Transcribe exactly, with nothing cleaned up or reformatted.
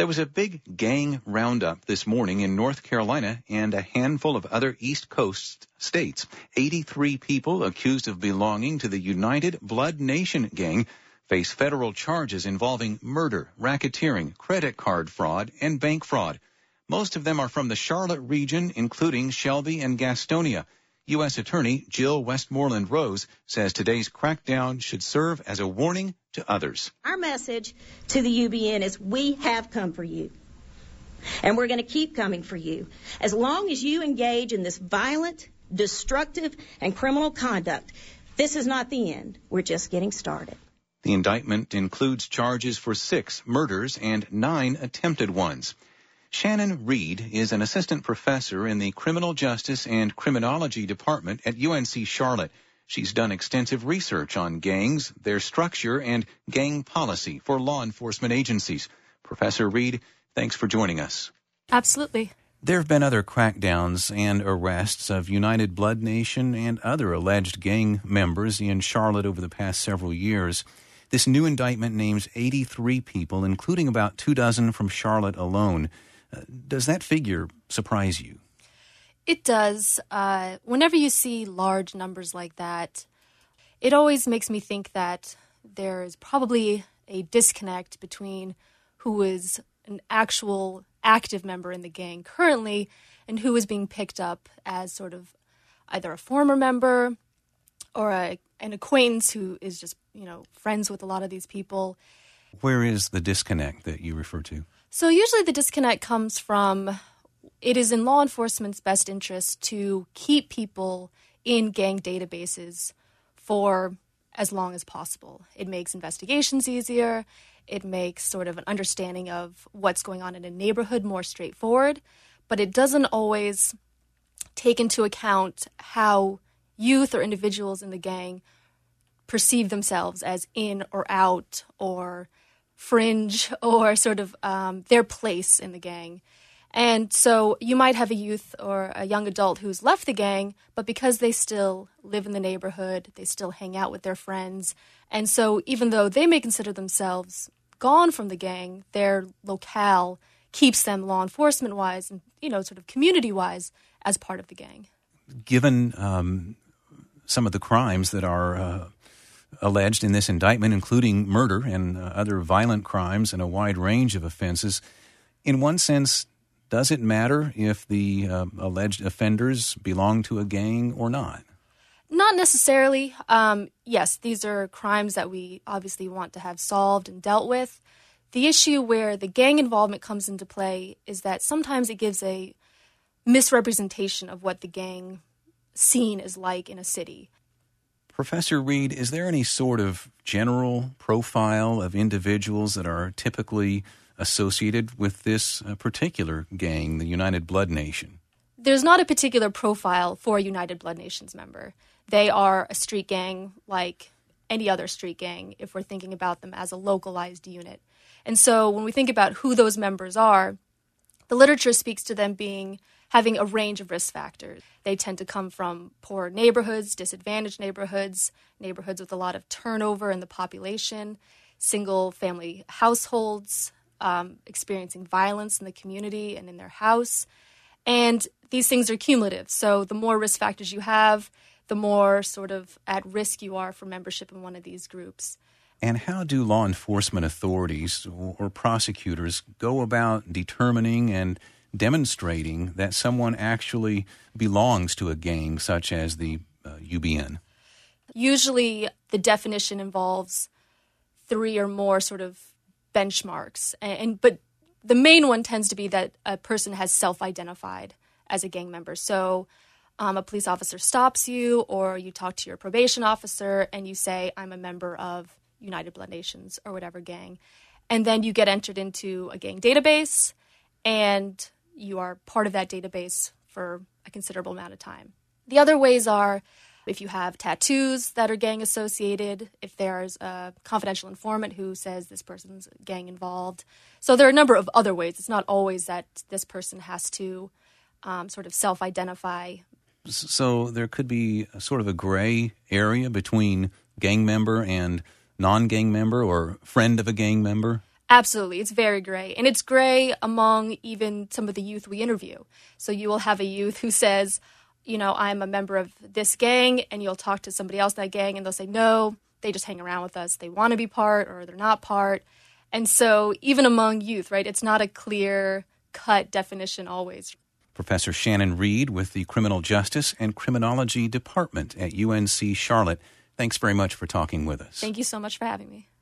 There was a big gang roundup this morning in North Carolina and a handful of other East Coast states. eighty-three people accused of belonging to the United Blood Nation gang face federal charges involving murder, racketeering, credit card fraud, and bank fraud. Most of them are from the Charlotte region, including Shelby and Gastonia. U S Attorney Jill Westmoreland Rose says today's crackdown should serve as a warning to others. Our message to the U B N is we have come for you, and we're going to keep coming for you. As long as you engage in this violent, destructive, and criminal conduct, this is not the end. We're just getting started. The indictment includes charges for six murders and nine attempted ones. Shannon Reed is an assistant professor in the Criminal Justice and Criminology Department at U N C Charlotte. She's done extensive research on gangs, their structure, and gang policy for law enforcement agencies. Professor Reed, thanks for joining us. Absolutely. There have been other crackdowns and arrests of United Blood Nation and other alleged gang members in Charlotte over the past several years. This new indictment names eighty-three people, including about two dozen from Charlotte alone. Uh, does that figure surprise you? It does. Uh, whenever you see large numbers like that, it always makes me think that there is probably a disconnect between who is an actual active member in the gang currently and who is being picked up as sort of either a former member or a, an acquaintance who is just, you know, friends with a lot of these people. Where is the disconnect that you refer to? So usually the disconnect comes from it is in law enforcement's best interest to keep people in gang databases for as long as possible. It makes investigations easier. It makes sort of an understanding of what's going on in a neighborhood more straightforward, but it doesn't always take into account how youth or individuals in the gang perceive themselves as in or out or fringe or sort of um, their place in the gang. And so you might have a youth or a young adult who's left the gang, but because they still live in the neighborhood, they still hang out with their friends. And so even though they may consider themselves gone from the gang, their locale keeps them law enforcement-wise and, you know, sort of community-wise as part of the gang. Given um, some of the crimes that are uh, alleged in this indictment, including murder and uh, other violent crimes and a wide range of offenses, in one sense, does it matter if the uh, alleged offenders belong to a gang or not? Not necessarily. Um, yes, these are crimes that we obviously want to have solved and dealt with. The issue where the gang involvement comes into play is that sometimes it gives a misrepresentation of what the gang scene is like in a city. Professor Reed, is there any sort of general profile of individuals that are typically associated with this uh, particular gang, the United Blood Nation? There's not a particular profile for a United Blood Nations member. They are a street gang like any other street gang if we're thinking about them as a localized unit. And so when we think about who those members are, the literature speaks to them being having a range of risk factors. They tend to come from poor neighborhoods, disadvantaged neighborhoods, neighborhoods with a lot of turnover in the population, single-family households, um, experiencing violence in the community and in their house. And these things are cumulative. So the more risk factors you have, the more sort of at risk you are for membership in one of these groups. And how do law enforcement authorities or prosecutors go about determining and demonstrating that someone actually belongs to a gang such as the uh, U B N? Usually the definition involves three or more sort of benchmarks. And, and but the main one tends to be that a person has self-identified as a gang member. So um, a police officer stops you, or you talk to your probation officer and you say, I'm a member of United Blood Nations or whatever gang. And then you get entered into a gang database, and you are part of that database for a considerable amount of time. The other ways are if you have tattoos that are gang associated, if there's a confidential informant who says this person's gang involved. So there are a number of other ways. It's not always that this person has to um, sort of self-identify. So there could be a sort of a gray area between gang member and non-gang member or friend of a gang member? Absolutely. It's very gray. And it's gray among even some of the youth we interview. So you will have a youth who says, you know, I'm a member of this gang, and you'll talk to somebody else in that gang, and they'll say, no, they just hang around with us. They want to be part, or they're not part. And so even among youth, right, it's not a clear-cut definition always. Professor Shannon Reed with the Criminal Justice and Criminology Department at U N C Charlotte. Thanks very much for talking with us. Thank you so much for having me.